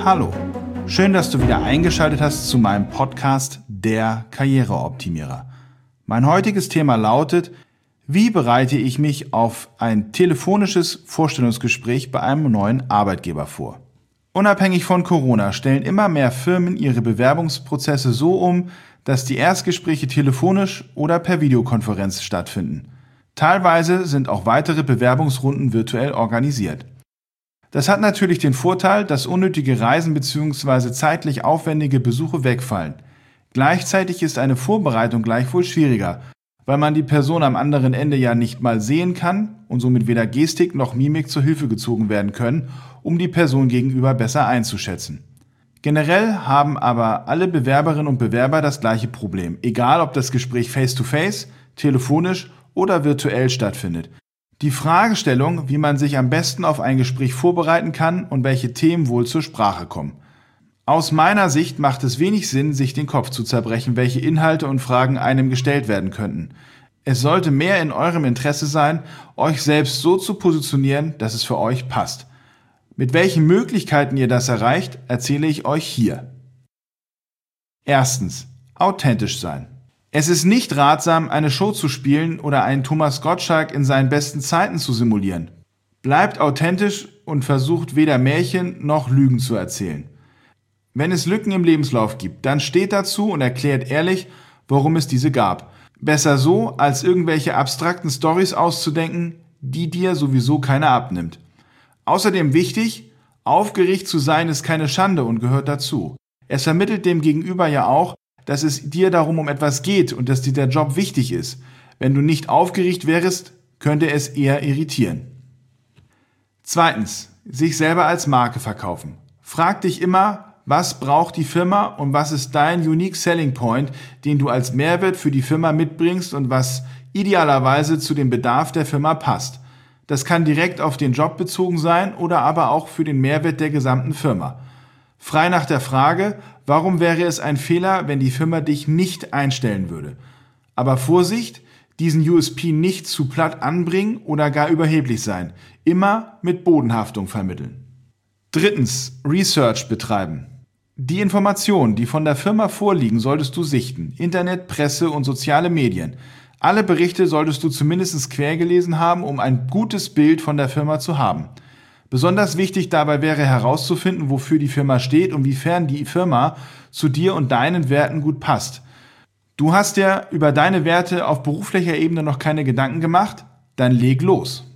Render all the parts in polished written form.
Hallo, schön, dass du wieder eingeschaltet hast zu meinem Podcast Der Karriereoptimierer. Mein heutiges Thema lautet: Wie bereite ich mich auf ein telefonisches Vorstellungsgespräch bei einem neuen Arbeitgeber vor? Unabhängig von Corona stellen immer mehr Firmen ihre Bewerbungsprozesse so um, dass die Erstgespräche telefonisch oder per Videokonferenz stattfinden. Teilweise sind auch weitere Bewerbungsrunden virtuell organisiert. Das hat natürlich den Vorteil, dass unnötige Reisen bzw. zeitlich aufwendige Besuche wegfallen. Gleichzeitig ist eine Vorbereitung gleichwohl schwieriger, weil man die Person am anderen Ende ja nicht mal sehen kann und somit weder Gestik noch Mimik zur Hilfe gezogen werden können, um die Person gegenüber besser einzuschätzen. Generell haben aber alle Bewerberinnen und Bewerber das gleiche Problem, egal ob das Gespräch face-to-face, telefonisch oder virtuell stattfindet. Die Fragestellung, wie man sich am besten auf ein Gespräch vorbereiten kann und welche Themen wohl zur Sprache kommen. Aus meiner Sicht macht es wenig Sinn, sich den Kopf zu zerbrechen, welche Inhalte und Fragen einem gestellt werden könnten. Es sollte mehr in eurem Interesse sein, euch selbst so zu positionieren, dass es für euch passt. Mit welchen Möglichkeiten ihr das erreicht, erzähle ich euch hier. Erstens, authentisch sein. Es ist nicht ratsam, eine Show zu spielen oder einen Thomas Gottschalk in seinen besten Zeiten zu simulieren. Bleibt authentisch und versucht weder Märchen noch Lügen zu erzählen. Wenn es Lücken im Lebenslauf gibt, dann steht dazu und erklärt ehrlich, warum es diese gab. Besser so, als irgendwelche abstrakten Storys auszudenken, die dir sowieso keiner abnimmt. Außerdem wichtig, aufgeregt zu sein ist keine Schande und gehört dazu. Es vermittelt dem Gegenüber ja auch, dass es dir darum um etwas geht und dass dir der Job wichtig ist. Wenn du nicht aufgeregt wärst, könnte es eher irritieren. Zweitens, sich selber als Marke verkaufen. Frag dich immer, was braucht die Firma und was ist dein Unique Selling Point, den du als Mehrwert für die Firma mitbringst und was idealerweise zu dem Bedarf der Firma passt. Das kann direkt auf den Job bezogen sein oder aber auch für den Mehrwert der gesamten Firma. Frei nach der Frage, warum wäre es ein Fehler, wenn die Firma dich nicht einstellen würde? Aber Vorsicht, diesen USP nicht zu platt anbringen oder gar überheblich sein. Immer mit Bodenhaftung vermitteln. Drittens, Research betreiben. Die Informationen, die von der Firma vorliegen, solltest du sichten. Internet, Presse und soziale Medien. Alle Berichte solltest du zumindest quer gelesen haben, um ein gutes Bild von der Firma zu haben. Besonders wichtig dabei wäre herauszufinden, wofür die Firma steht und wiefern die Firma zu dir und deinen Werten gut passt. Du hast dir über deine Werte auf beruflicher Ebene noch keine Gedanken gemacht? Dann leg los.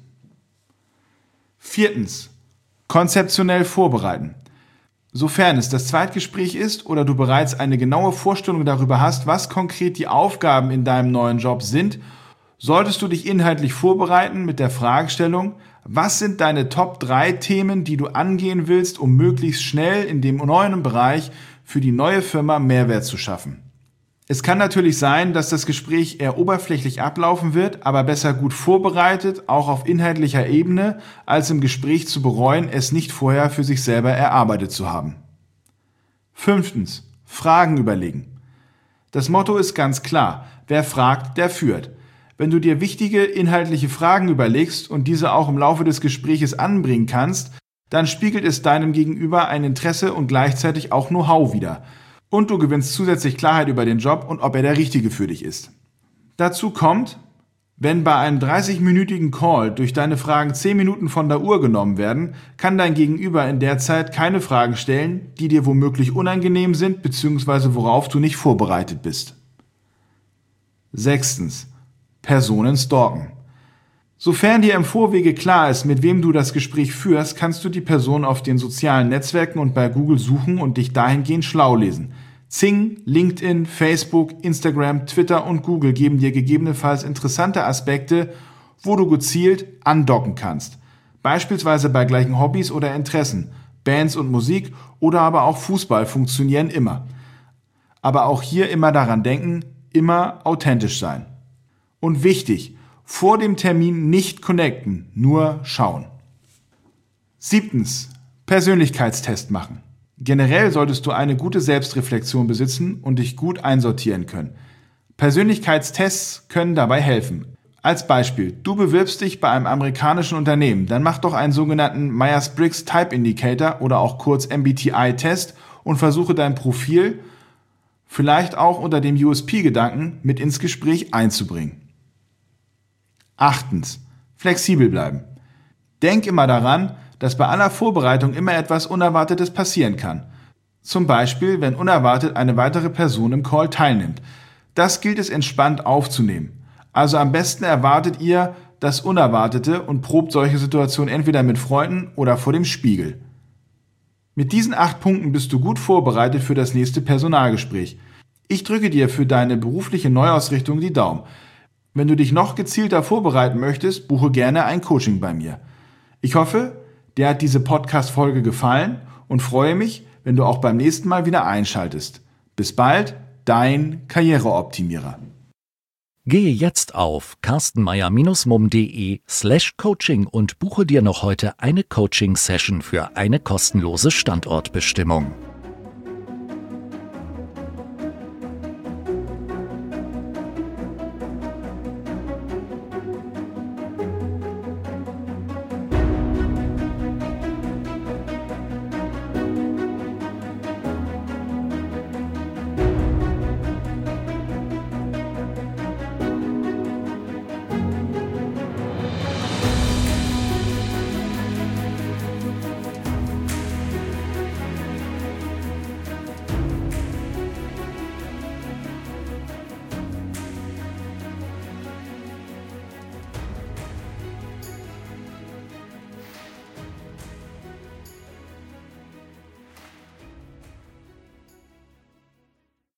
Viertens, konzeptionell vorbereiten. Sofern es das Zweitgespräch ist oder du bereits eine genaue Vorstellung darüber hast, was konkret die Aufgaben in deinem neuen Job sind, solltest du dich inhaltlich vorbereiten mit der Fragestellung: Was sind deine Top 3 Themen, die du angehen willst, um möglichst schnell in dem neuen Bereich für die neue Firma Mehrwert zu schaffen? Es kann natürlich sein, dass das Gespräch eher oberflächlich ablaufen wird, aber besser gut vorbereitet, auch auf inhaltlicher Ebene, als im Gespräch zu bereuen, es nicht vorher für sich selber erarbeitet zu haben. Fünftens, Fragen überlegen. Das Motto ist ganz klar: Wer fragt, der führt. Wenn du dir wichtige inhaltliche Fragen überlegst und diese auch im Laufe des Gespräches anbringen kannst, dann spiegelt es deinem Gegenüber ein Interesse und gleichzeitig auch Know-how wider. Und du gewinnst zusätzlich Klarheit über den Job und ob er der richtige für dich ist. Dazu kommt, wenn bei einem 30-minütigen Call durch deine Fragen 10 Minuten von der Uhr genommen werden, kann dein Gegenüber in der Zeit keine Fragen stellen, die dir womöglich unangenehm sind bzw. worauf du nicht vorbereitet bist. Sechstens, Personen stalken. Sofern dir im Vorwege klar ist, mit wem du das Gespräch führst, kannst du die Person auf den sozialen Netzwerken und bei Google suchen und dich dahingehend schlau lesen. Xing, LinkedIn, Facebook, Instagram, Twitter und Google geben dir gegebenenfalls interessante Aspekte, wo du gezielt andocken kannst. Beispielsweise bei gleichen Hobbys oder Interessen. Bands und Musik oder aber auch Fußball funktionieren immer. Aber auch hier immer daran denken, immer authentisch sein. Und wichtig: Vor dem Termin nicht connecten, nur schauen. Siebtens, Persönlichkeitstest machen. Generell solltest du eine gute Selbstreflexion besitzen und dich gut einsortieren können. Persönlichkeitstests können dabei helfen. Als Beispiel, du bewirbst dich bei einem amerikanischen Unternehmen, dann mach doch einen sogenannten Myers-Briggs Type Indicator oder auch kurz MBTI-Test und versuche dein Profil vielleicht auch unter dem USP-Gedanken mit ins Gespräch einzubringen. 8. Flexibel bleiben. Denk immer daran, dass bei aller Vorbereitung immer etwas Unerwartetes passieren kann. Zum Beispiel, wenn unerwartet eine weitere Person im Call teilnimmt. Das gilt es entspannt aufzunehmen. Also am besten erwartet ihr das Unerwartete und probt solche Situationen entweder mit Freunden oder vor dem Spiegel. Mit diesen 8 Punkten bist du gut vorbereitet für das nächste Personalgespräch. Ich drücke dir für deine berufliche Neuausrichtung die Daumen. Wenn du dich noch gezielter vorbereiten möchtest, buche gerne ein Coaching bei mir. Ich hoffe, dir hat diese Podcast-Folge gefallen und freue mich, wenn du auch beim nächsten Mal wieder einschaltest. Bis bald, dein Karriereoptimierer. Gehe jetzt auf carstenmeyer-mum.de/coaching und buche dir noch heute eine Coaching-Session für eine kostenlose Standortbestimmung.